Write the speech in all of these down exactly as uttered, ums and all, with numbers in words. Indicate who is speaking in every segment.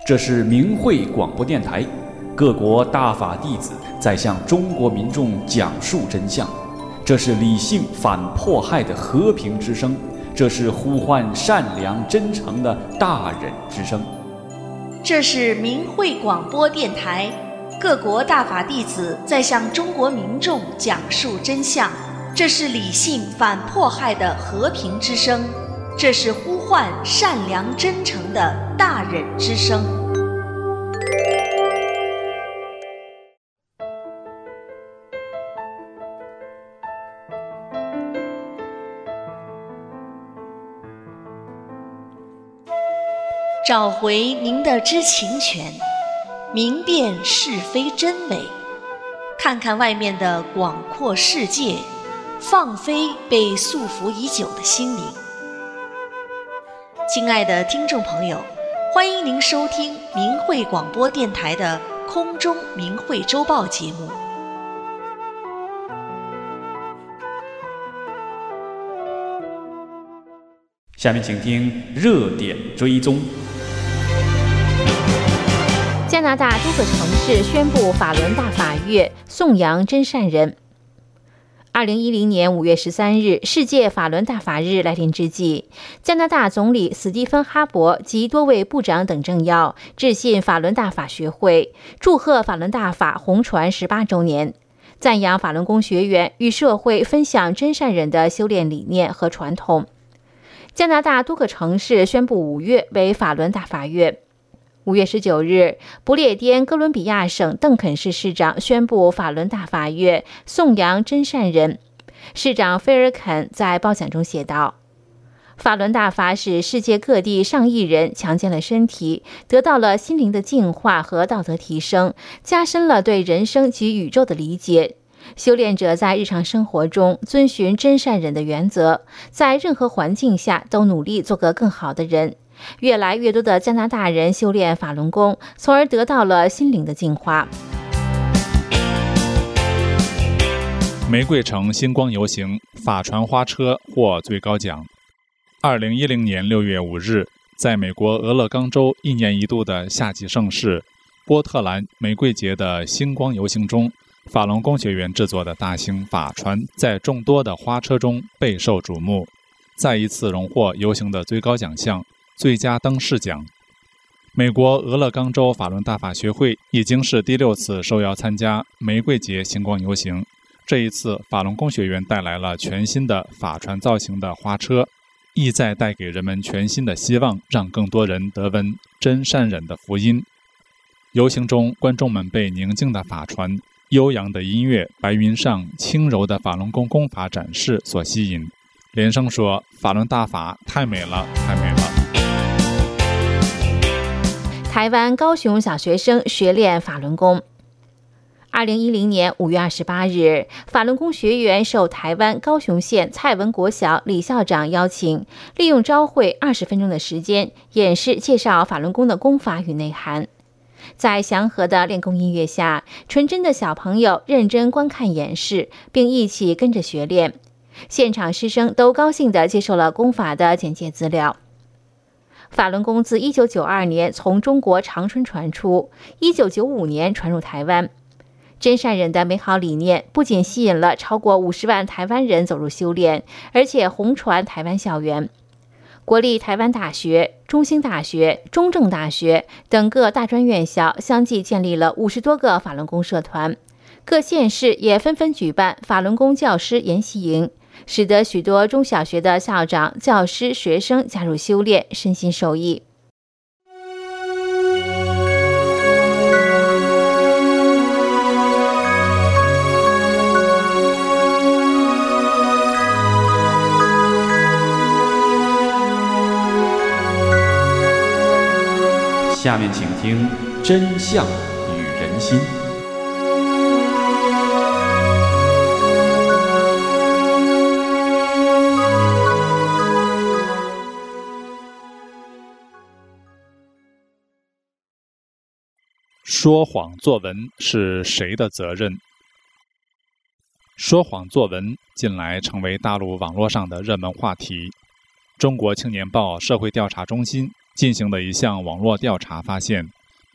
Speaker 1: 这是明慧广播电台，各国大法弟子在向中国民众讲述真相。这是理性反迫害的和平之声，这是呼唤善良真诚的大忍之声。
Speaker 2: 这是明慧广播电台，各国大法弟子在向中国民众讲述真相。这是理性反迫害的和平之声，这是呼唤善良真诚的大忍之声。找回您的知情权，明辨是非真伪，看看外面的广阔世界，放飞被束缚已久的心灵。亲爱的听众朋友，欢迎您收听明慧广播电台的空中明慧周报节目。
Speaker 1: 下面请听热点追踪。
Speaker 3: 加拿大多个城市宣布法轮大法月，颂扬真善人。二零一零年五月十三日，世界法轮大法日来临之际，加拿大总理史蒂芬·哈珀及多位部长等政要致信法轮大法学会，祝贺法轮大法红传十八周年，赞扬法轮功学员与社会分享真善人的修炼理念和传统。加拿大多个城市宣布五月为法轮大法月。五月十九日，不列颠哥伦比亚省邓肯市市长宣布法轮大法月，颂扬真善人。市长菲尔肯在报讲中写道：法轮大法使世界各地上亿人强健了身体，得到了心灵的净化和道德提升，加深了对人生及宇宙的理解。修炼者在日常生活中遵循真善人的原则，在任何环境下都努力做个更好的人。越来越多的加拿大人修炼法轮功，从而得到了心灵的净化。
Speaker 4: 玫瑰城星光游行法传花车获最高奖。二零一零年六月五日，在美国俄勒冈州一年一度的夏季盛事波特兰玫瑰节的星光游行中，法轮功学员制作的大型法船在众多的花车中备受瞩目，再一次荣获游行的最高奖项最佳灯饰奖。美国俄勒冈州法轮大法学会已经是第六次受邀参加玫瑰节星光游行。这一次，法轮功学员带来了全新的法船造型的花车，意在带给人们全新的希望，让更多人得闻真善忍的福音。游行中，观众们被宁静的法船、悠扬的音乐、白云上轻柔的法轮功功法展示所吸引，连声说：“法轮大法太美了，太美了！”
Speaker 3: 台湾高雄小学生学练法轮功。二零一零年五月二十八日，法轮功学员受台湾高雄县蔡文国小李校长邀请，利用朝会二十分钟的时间，演示介绍法轮功的功法与内涵。在祥和的练功音乐下，纯真的小朋友认真观看演示，并一起跟着学练。现场师生都高兴地接受了功法的简介资料。法轮功自一九九二年从中国长春传出，一九九五年传入台湾。真善忍的美好理念不仅吸引了超过五十万台湾人走入修炼，而且红传台湾校园。国立台湾大学、中兴大学、中正大学等各大专院校相继建立了五十多个法轮功社团，各县市也纷纷举办法轮功教师研习营，使得许多中小学的校长、教师、学生加入修炼，身心受益。
Speaker 1: 下面请听真相与人心。
Speaker 4: 说谎作文是谁的责任？说谎作文近来成为大陆网络上的热门话题。中国青年报社会调查中心进行的一项网络调查发现，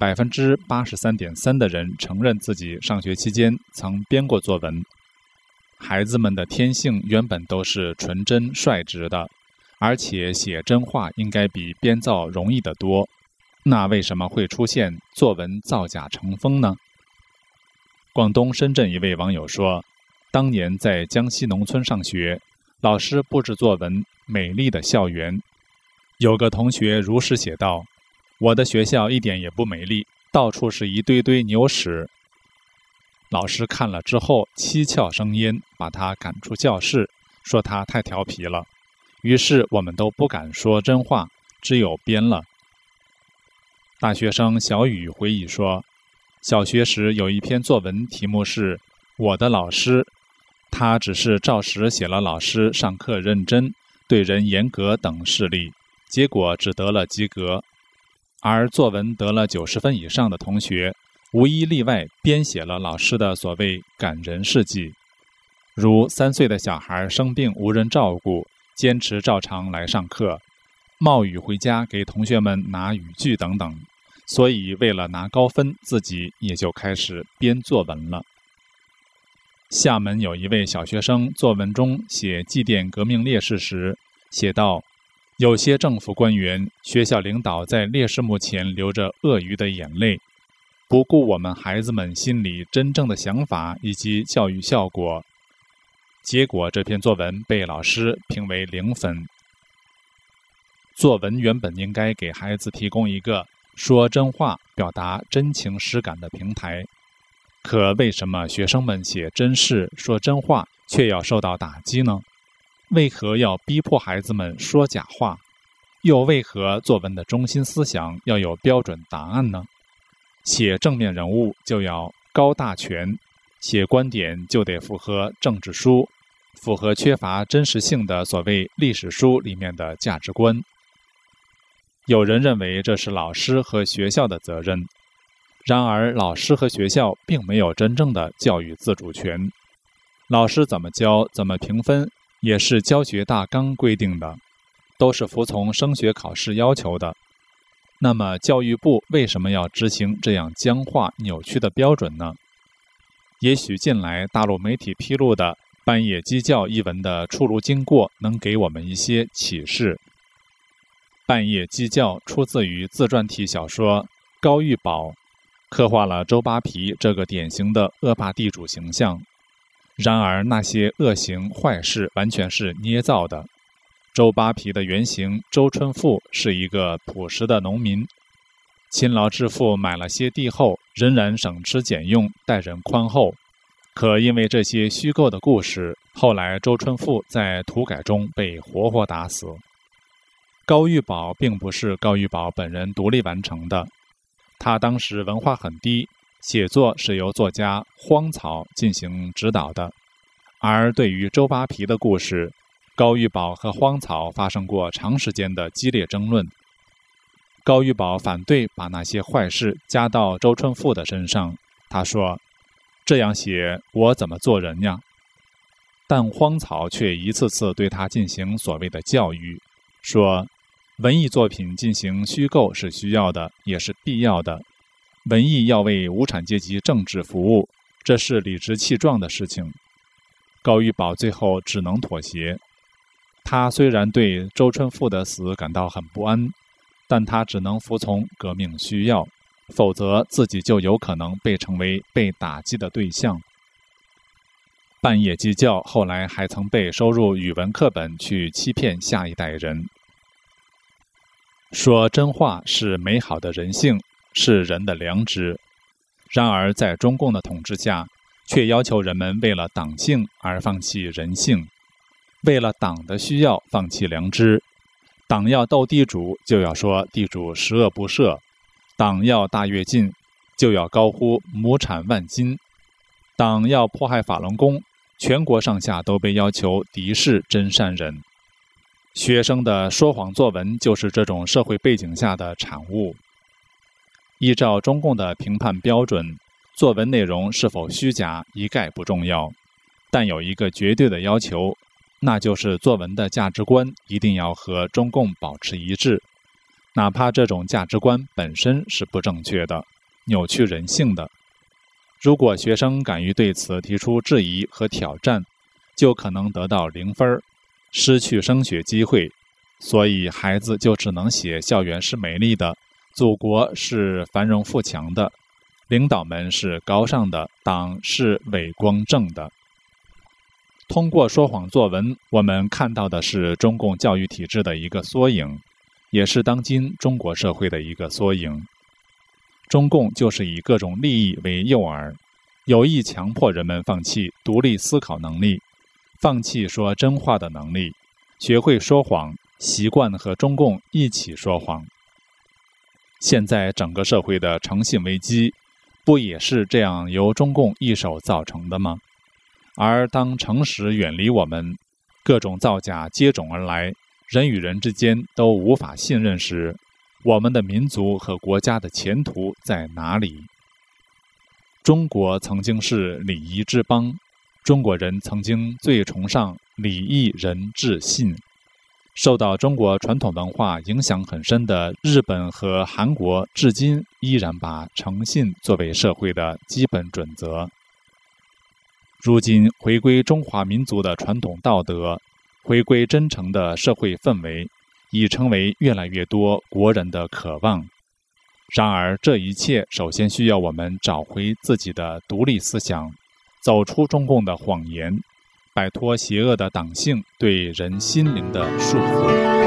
Speaker 4: 百分之八十三点三的人承认自己上学期间曾编过作文。孩子们的天性原本都是纯真率直的，而且写真话应该比编造容易得多。那为什么会出现作文造假成风呢？广东深圳一位网友说，当年在江西农村上学，老师布置作文《美丽的校园》，有个同学如实写道：我的学校一点也不美丽，到处是一堆堆牛屎。老师看了之后七窍生烟，把他赶出教室，说他太调皮了。于是我们都不敢说真话，只有编了。大学生小雨回忆说，小学时有一篇作文，题目是我的老师，他只是照实写了老师上课认真，对人严格等事例，结果只得了及格。而作文得了九十分以上的同学，无一例外编写了老师的所谓感人事迹，如三岁的小孩生病无人照顾，坚持照常来上课，冒雨回家给同学们拿雨具等等。所以为了拿高分，自己也就开始编作文了。厦门有一位小学生作文中写祭奠革命烈士时，写道：有些政府官员、学校领导在烈士墓前流着鳄鱼的眼泪，不顾我们孩子们心里真正的想法以及教育效果。结果这篇作文被老师评为零分。作文原本应该给孩子提供一个说真话、表达真情实感的平台，可为什么学生们写真事、说真话却要受到打击呢？为何要逼迫孩子们说假话？又为何作文的中心思想要有标准答案呢？写正面人物就要高大全，写观点就得符合政治书，符合缺乏真实性的所谓历史书里面的价值观。有人认为这是老师和学校的责任，然而老师和学校并没有真正的教育自主权。老师怎么教、怎么评分，也是教学大纲规定的，都是服从升学考试要求的。那么教育部为什么要执行这样僵化、扭曲的标准呢？也许近来大陆媒体披露的《半夜鸡叫》一文的出炉经过能给我们一些启示。半夜鸡叫出自于自传体小说《高玉宝》，刻画了周扒皮这个典型的恶霸地主形象。然而那些恶行坏事完全是捏造的。周扒皮的原型周春富是一个朴实的农民，勤劳致富，买了些地后仍然省吃俭用，待人宽厚。可因为这些虚构的故事，后来周春富在土改中被活活打死。高玉宝并不是高玉宝本人独立完成的，他当时文化很低，写作是由作家荒草进行指导的。而对于周扒皮的故事，高玉宝和荒草发生过长时间的激烈争论。高玉宝反对把那些坏事加到周春富的身上，他说：这样写我怎么做人呀？但荒草却一次次对他进行所谓的教育，说文艺作品进行虚构是需要的，也是必要的。文艺要为无产阶级政治服务，这是理直气壮的事情。高玉宝最后只能妥协。他虽然对周春富的死感到很不安，但他只能服从革命需要，否则自己就有可能被成为被打击的对象。半夜鸡叫后来还曾被收入语文课本去欺骗下一代人。说真话是美好的人性，是人的良知。然而在中共的统治下，却要求人们为了党性而放弃人性，为了党的需要放弃良知。党要斗地主，就要说地主十恶不赦；党要大跃进，就要高呼亩产万斤；党要迫害法轮功，全国上下都被要求敌视真善人。学生的说谎作文就是这种社会背景下的产物。依照中共的评判标准，作文内容是否虚假一概不重要，但有一个绝对的要求，那就是作文的价值观一定要和中共保持一致。 哪怕这种价值观本身是不正确的、扭曲人性的。如果学生敢于对此提出质疑和挑战，就可能得到零分，失去升学机会。所以孩子就只能写校园是美丽的，祖国是繁荣富强的，领导们是高尚的，党是伟光正的。通过说谎作文，我们看到的是中共教育体制的一个缩影，也是当今中国社会的一个缩影。中共就是以各种利益为诱饵，有意强迫人们放弃独立思考能力，放弃说真话的能力，学会说谎，习惯和中共一起说谎。现在整个社会的诚信危机，不也是这样由中共一手造成的吗？而当诚实远离我们，各种造假接踵而来，人与人之间都无法信任时，我们的民族和国家的前途在哪里？中国曾经是礼仪之邦，中国人曾经最崇尚礼义仁智信。受到中国传统文化影响很深的日本和韩国，至今依然把诚信作为社会的基本准则。如今回归中华民族的传统道德，回归真诚的社会氛围，已成为越来越多国人的渴望。然而这一切首先需要我们找回自己的独立思想，走出中共的谎言，摆脱邪恶的党性对人心灵的束缚。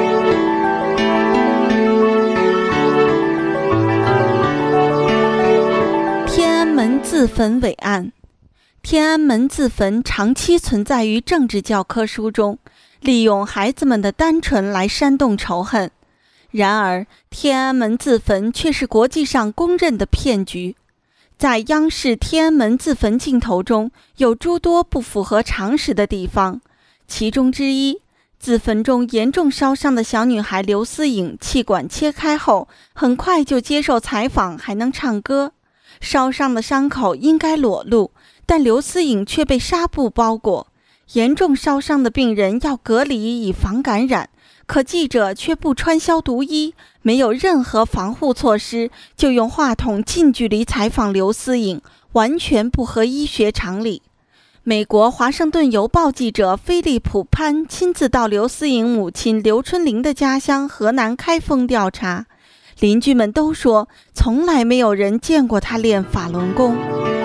Speaker 5: 天安门自焚伪案。天安门自焚长期存在于政治教科书中，利用孩子们的单纯来煽动仇恨。然而，天安门自焚却是国际上公认的骗局。在央视天安门自焚镜头中，有诸多不符合常识的地方，其中之一，自焚中严重烧伤的小女孩刘思颖气管切开后，很快就接受采访，还能唱歌。烧伤的伤口应该裸露，但刘思颖却被纱布包裹。严重烧伤的病人要隔离以防感染，可记者却不穿消毒衣，没有任何防护措施，就用话筒近距离采访刘思颖，完全不合医学常理。美国《华盛顿邮报》记者菲利普·潘亲自到刘思颖母亲刘春玲的家乡河南开封调查，邻居们都说从来没有人见过他练法轮功。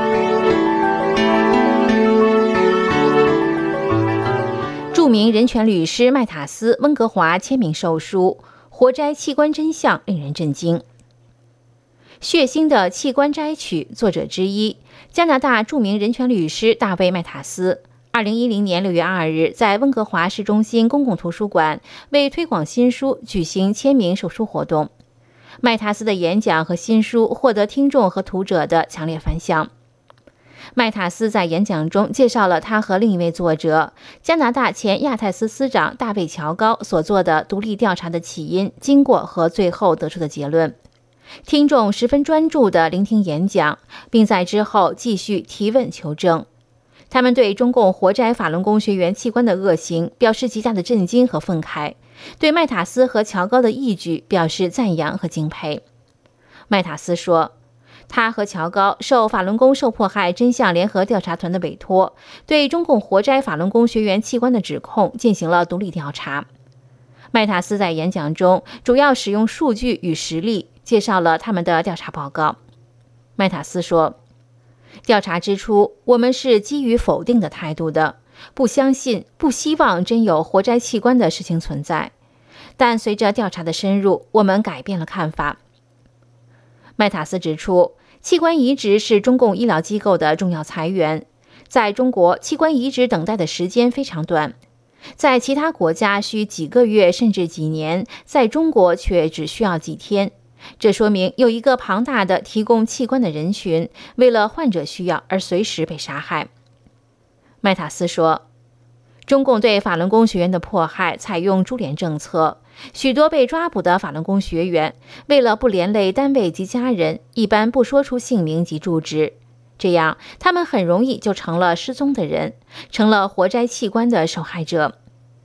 Speaker 3: 著名人权律师麦塔斯·温哥华签名售书《活摘器官真相》令人震惊。血腥的器官摘取作者之一，加拿大著名人权律师大卫·麦塔斯，二零一零年六月二日在温哥华市中心公共图书馆为推广新书举行签名售书活动。麦塔斯的演讲和新书获得听众和读者的强烈反响。麦塔斯在演讲中介绍了他和另一位作者，加拿大前亚太司司长大卫·乔高所做的独立调查的起因、经过和最后得出的结论。听众十分专注地聆听演讲，并在之后继续提问求证。他们对中共活摘法轮功学员器官的恶行表示极大的震惊和愤慨，对麦塔斯和乔高的义举表示赞扬和敬佩。麦塔斯说，他和乔高受法轮功受迫害真相联合调查团的委托，对中共活摘法轮功学员器官的指控进行了独立调查。麦塔斯在演讲中主要使用数据与实例，介绍了他们的调查报告。麦塔斯说，调查之初，我们是基于否定的态度的，不相信、不希望真有活摘器官的事情存在。但随着调查的深入，我们改变了看法。麦塔斯指出，器官移植是中共医疗机构的重要财源。在中国，器官移植等待的时间非常短，在其他国家需几个月甚至几年，在中国却只需要几天。这说明有一个庞大的提供器官的人群，为了患者需要而随时被杀害。麦塔斯说，中共对法轮功学员的迫害采用株连政策，许多被抓捕的法轮功学员为了不连累单位及家人，一般不说出姓名及住址，这样他们很容易就成了失踪的人，成了活摘器官的受害者。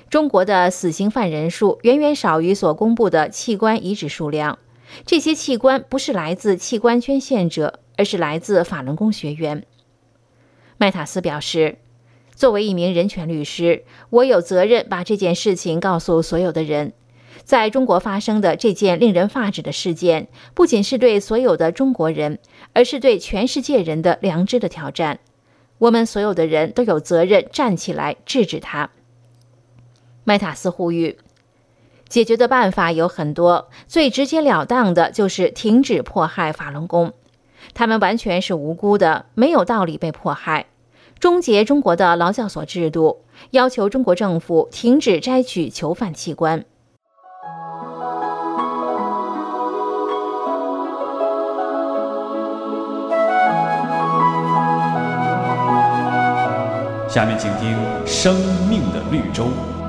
Speaker 3: 中国的死刑犯人数远远少于所公布的器官移植数量，这些器官不是来自器官捐献者，而是来自法轮功学员。麦塔斯表示，作为一名人权律师，我有责任把这件事情告诉所有的人。在中国发生的这件令人发指的事件，不仅是对所有的中国人，而是对全世界人的良知的挑战。我们所有的人都有责任站起来制止它。麦塔斯呼吁，解决的办法有很多，最直截了当的就是停止迫害法轮功。他们完全是无辜的，没有道理被迫害。终结中国的劳教所制度，要求中国政府停止摘取囚犯器官。
Speaker 1: 下面请听《生命的绿洲》。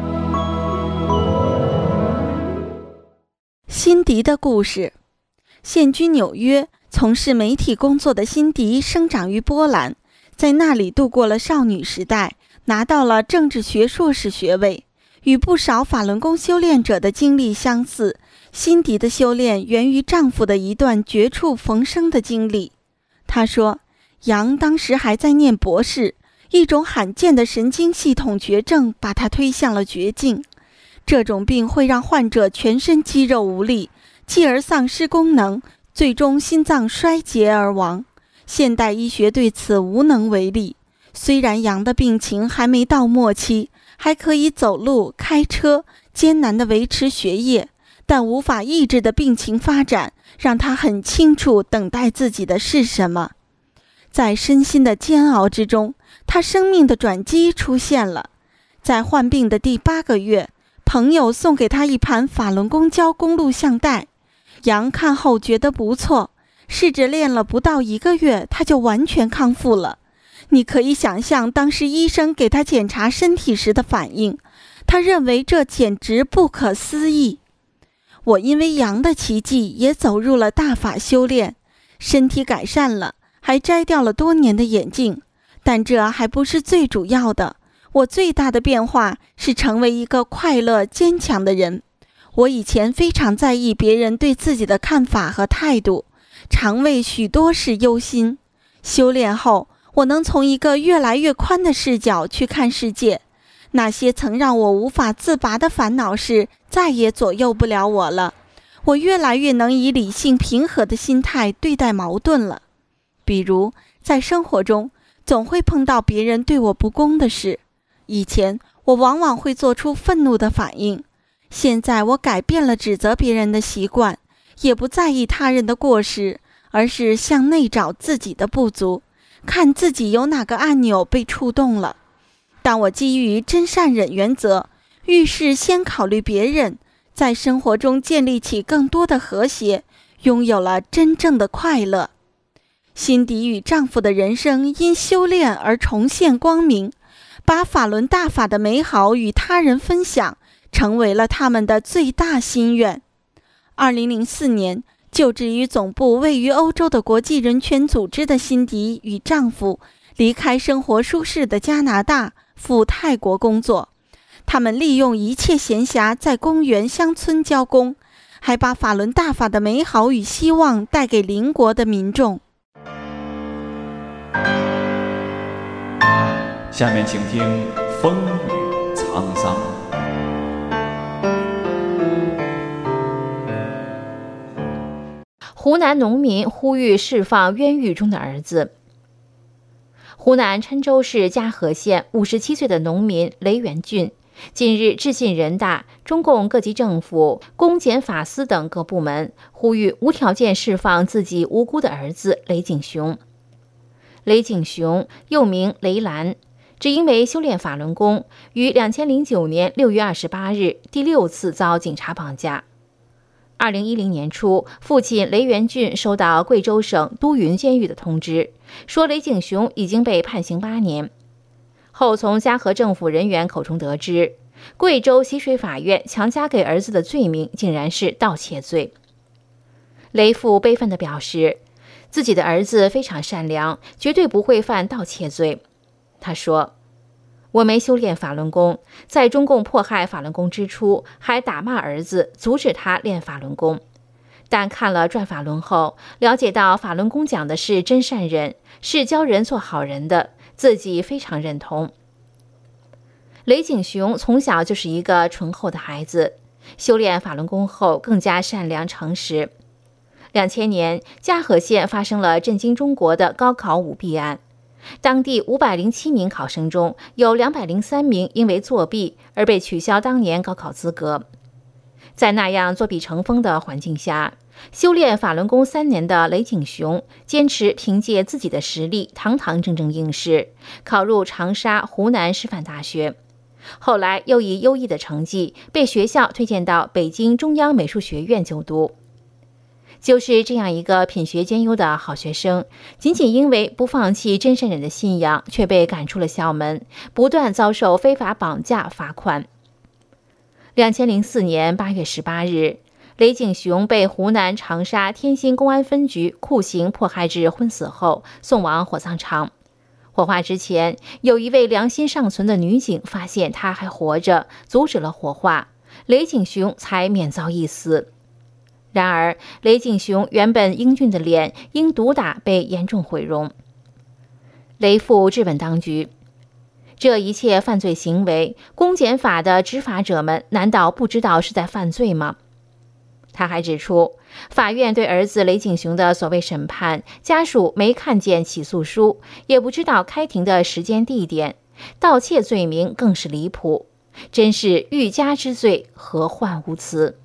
Speaker 5: 辛迪的故事。现居纽约，从事媒体工作的辛迪生长于波兰，在那里度过了少女时代，拿到了政治学硕士学位。与不少法轮功修炼者的经历相似，辛迪的修炼源于丈夫的一段绝处逢生的经历。她说，杨当时还在念博士，一种罕见的神经系统绝症把他推向了绝境。这种病会让患者全身肌肉无力，继而丧失功能，最终心脏衰竭而亡。现代医学对此无能为力。虽然杨的病情还没到末期，还可以走路、开车，艰难地维持学业，但无法抑制的病情发展，让他很清楚等待自己的是什么。在身心的煎熬之中，他生命的转机出现了。在患病的第八个月，朋友送给他一盘法轮功教功录像带，杨看后觉得不错，试着练了不到一个月，他就完全康复了。你可以想象当时医生给他检查身体时的反应，他认为这简直不可思议。我因为杨的奇迹也走入了大法修炼，身体改善了，还摘掉了多年的眼镜。但这还不是最主要的，我最大的变化是成为一个快乐坚强的人。我以前非常在意别人对自己的看法和态度，常为许多事忧心。修炼后，我能从一个越来越宽的视角去看世界，那些曾让我无法自拔的烦恼事再也左右不了我了。我越来越能以理性平和的心态对待矛盾了。比如在生活中总会碰到别人对我不公的事，以前我往往会做出愤怒的反应，现在我改变了指责别人的习惯，也不在意他人的过失，而是向内找自己的不足，看自己有哪个按钮被触动了。当我基于真善忍原则，遇事先考虑别人，在生活中建立起更多的和谐，拥有了真正的快乐。辛迪与丈夫的人生因修炼而重现光明，把法轮大法的美好与他人分享，成为了他们的最大心愿。二零零四年，就职于总部位于欧洲的国际人权组织的辛迪与丈夫离开生活舒适的加拿大，赴泰国工作。他们利用一切闲暇在公园乡村教功，还把法轮大法的美好与希望带给邻国的民众。
Speaker 1: 下面请听风雨沧桑。
Speaker 3: 湖南农民呼吁释放冤狱中的儿子。湖南郴州市嘉禾县五十七岁的农民雷元俊，近日致信人大、中共各级政府、公检法司等各部门，呼吁无条件释放自己无辜的儿子雷景雄。雷景雄又名雷兰，只因为修炼法轮功，于两千零九年六月二十八日第六次遭警察绑架。二零一零年初，父亲雷元俊收到贵州省都匀监狱的通知，说雷景雄已经被判刑八年。后从嘉禾政府人员口中得知，贵州习水法院强加给儿子的罪名竟然是盗窃罪。雷父悲愤地表示，自己的儿子非常善良，绝对不会犯盗窃罪。他说， 我没修炼法轮功，在中共迫害法轮功之初，还打骂儿子，阻止他练法轮功。但看了《转法轮》后，了解到法轮功讲的是真善忍，是教人做好人的，自己非常认同。雷景雄从小就是一个醇厚的孩子，修炼法轮功后更加善良诚实。两千年，嘉禾县发生了震惊中国的高考舞弊案，当地五百零七名考生中有两百零三名因为作弊而被取消当年高考资格。在那样作弊成风的环境下，修炼法轮功三年的雷景雄坚持凭借自己的实力堂堂正正应试，考入长沙湖南师范大学。后来又以优异的成绩被学校推荐到北京中央美术学院就读。就是这样一个品学兼优的好学生，仅仅因为不放弃真善忍的信仰，却被赶出了校门，不断遭受非法绑架罚款。两千零四年八月十八日，雷景雄被湖南长沙天心公安分局酷刑迫害至昏死后送往火葬场。火化之前，有一位良心尚存的女警发现他还活着，阻止了火化，雷景雄才免遭一死。然而，雷景雄原本英俊的脸因毒打被严重毁容。雷父质问当局，这一切犯罪行为，公检法的执法者们难道不知道是在犯罪吗？他还指出，法院对儿子雷景雄的所谓审判，家属没看见起诉书，也不知道开庭的时间地点，盗窃罪名更是离谱，真是欲加之罪，何患无辞。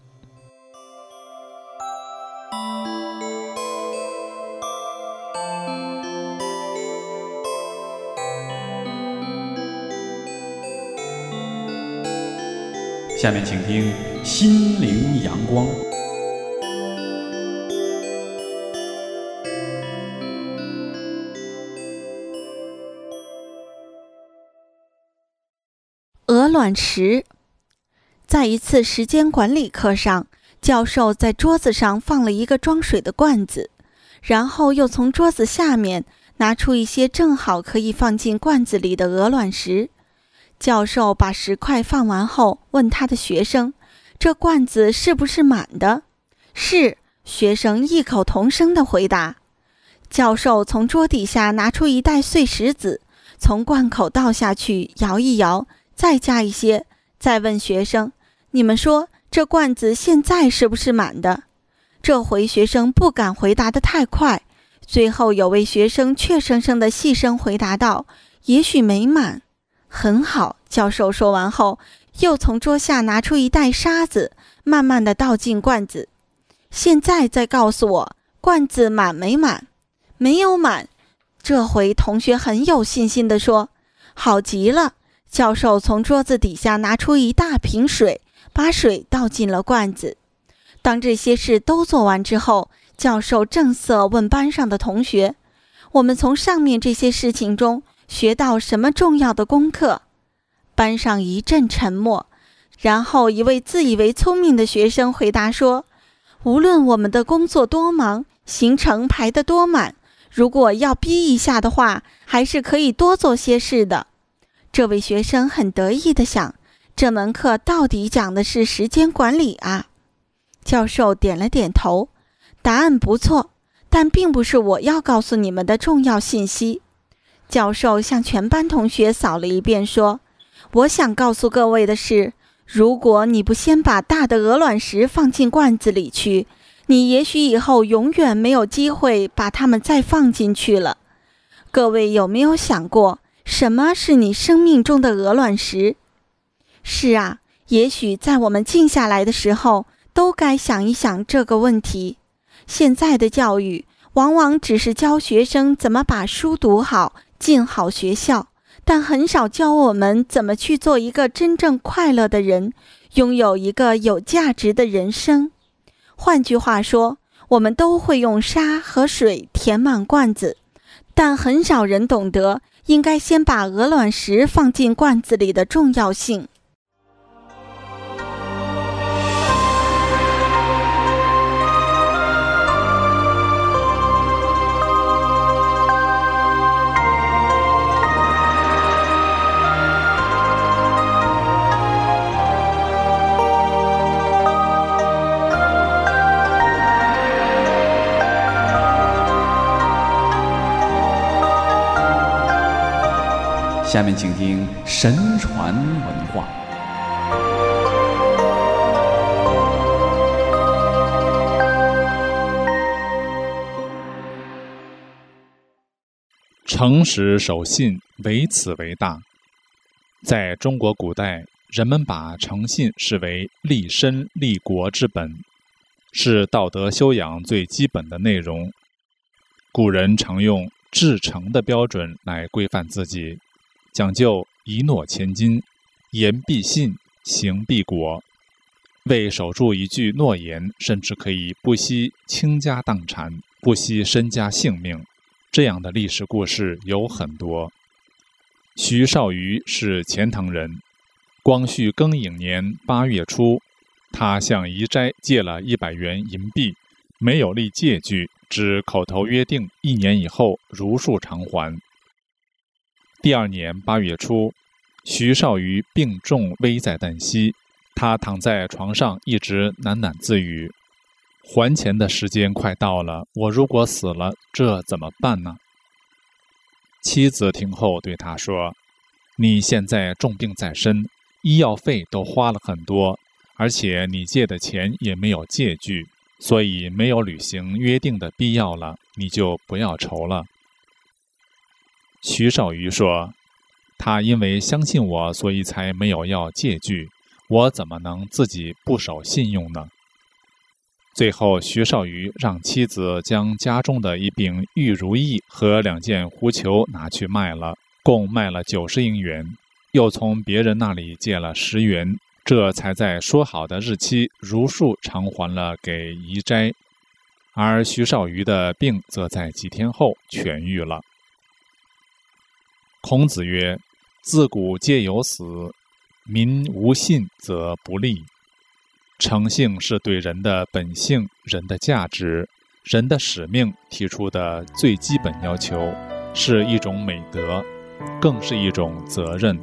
Speaker 1: 下面请听《心灵阳光》。
Speaker 5: 鹅卵石。在一次时间管理课上，教授在桌子上放了一个装水的罐子，然后又从桌子下面拿出一些正好可以放进罐子里的鹅卵石。教授把石块放完后，问他的学生：“这罐子是不是满的？”“是。”学生异口同声地回答。教授从桌底下拿出一袋碎石子，从罐口倒下去，摇一摇，再加一些，再问学生：“你们说，这罐子现在是不是满的？”这回学生不敢回答得太快，最后有位学生怯生生地细声回答道：“也许没满。”“很好。”教授说完后，又从桌下拿出一袋沙子，慢慢地倒进罐子。“现在再告诉我，罐子满没满？”“没有满。”这回同学很有信心地说。“好极了。”教授从桌子底下拿出一大瓶水，把水倒进了罐子。当这些事都做完之后，教授正色问班上的同学：“我们从上面这些事情中学到什么重要的功课？”班上一阵沉默，然后一位自以为聪明的学生回答说：“无论我们的工作多忙，行程排得多满，如果要逼一下的话，还是可以多做些事的。”这位学生很得意地想，这门课到底讲的是时间管理啊。教授点了点头，答案不错，但并不是我要告诉你们的重要信息。教授向全班同学扫了一遍，说：“我想告诉各位的是，如果你不先把大的鹅卵石放进罐子里去，你也许以后永远没有机会把它们再放进去了。各位有没有想过，什么是你生命中的鹅卵石？”“是啊，也许在我们静下来的时候，都该想一想这个问题。现在的教育往往只是教学生怎么把书读好，进好学校，但很少教我们怎么去做一个真正快乐的人，拥有一个有价值的人生。换句话说，我们都会用沙和水填满罐子，但很少人懂得应该先把鹅卵石放进罐子里的重要性。
Speaker 1: 下面请听神传文化。
Speaker 4: 诚实守信，唯此为大。在中国古代，人们把诚信视为立身立国之本，是道德修养最基本的内容。古人常用至诚的标准来规范自己，讲究一诺千金，言必信，行必果。为守住一句诺言，甚至可以不惜倾家荡产，不惜身家性命。这样的历史故事有很多。徐绍瑀是钱塘人，光绪庚寅年八月初，他向宜斋借了一百元银币，没有立借据，只口头约定一年以后如数偿还。第二年八月初，徐绍瑀病重危在旦夕，他躺在床上一直喃喃自语：还钱的时间快到了，我如果死了，这怎么办呢？妻子听后对他说：你现在重病在身，医药费都花了很多，而且你借的钱也没有借据，所以没有履行约定的必要了，你就不要愁了。徐绍瑀说：他因为相信我，所以才没有要借据，我怎么能自己不守信用呢？最后，徐绍瑀让妻子将家中的一柄玉如意和两件狐裘拿去卖了，共卖了九十银元，又从别人那里借了十元，这才在说好的日期如数偿还了给宜斋。而徐绍瑀的病则在几天后痊愈了。孔子曰：自古皆有死，民无信则不立。诚信是对人的本性、人的价值、人的使命提出的最基本要求，是一种美德，更是一种责任。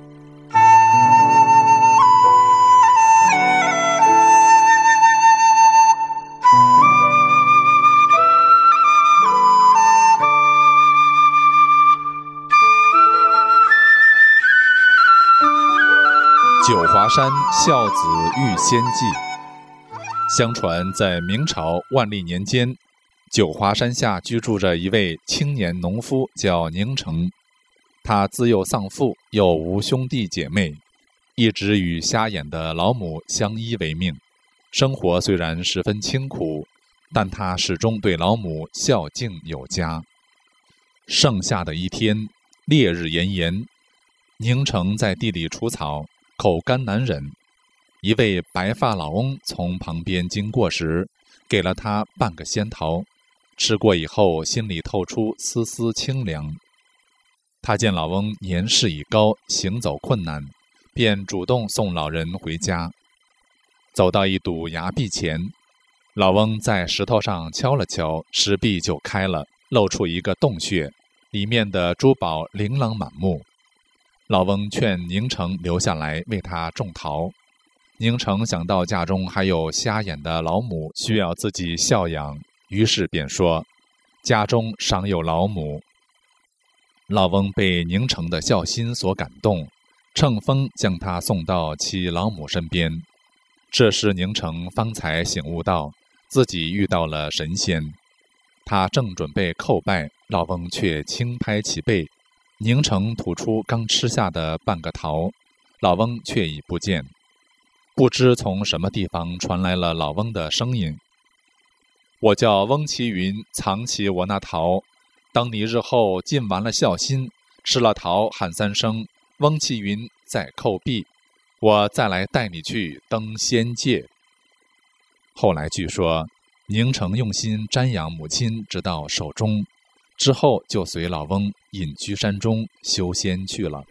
Speaker 4: 九华山孝子遇仙记。相传在明朝万历年间，九华山下居住着一位青年农夫，叫宁成。他自幼丧父，又无兄弟姐妹，一直与瞎眼的老母相依为命。生活虽然十分清苦，但他始终对老母孝敬有加。盛夏的一天，烈日炎炎，宁成在地里除草，口干难忍。一位白发老翁从旁边经过时，给了他半个仙桃，吃过以后心里透出丝丝清凉。他见老翁年事已高，行走困难，便主动送老人回家。走到一堵崖壁前，老翁在石头上敲了敲，石壁就开了，露出一个洞穴，里面的珠宝琳琅满目。老翁劝宁成留下来为他种桃。宁成想到家中还有瞎眼的老母需要自己孝养，于是便说：家中尚有老母。老翁被宁成的孝心所感动，乘风将他送到其老母身边。这时宁成方才醒悟到自己遇到了神仙。他正准备叩拜，老翁却轻拍其背。宁成吐出刚吃下的半个桃，老翁却已不见。不知从什么地方传来了老翁的声音：我叫翁其云，藏起我那桃，当你日后尽完了孝心，吃了桃喊三声翁其云，再叩壁，我再来带你去登仙界。后来据说宁成用心瞻仰母亲直到寿终，之后就随老翁隐居山中修仙去了。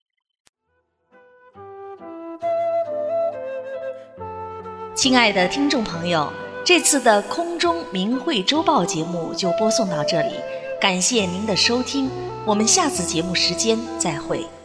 Speaker 2: 亲爱的听众朋友，这次的空中明慧周报节目就播送到这里，感谢您的收听，我们下次节目时间再会。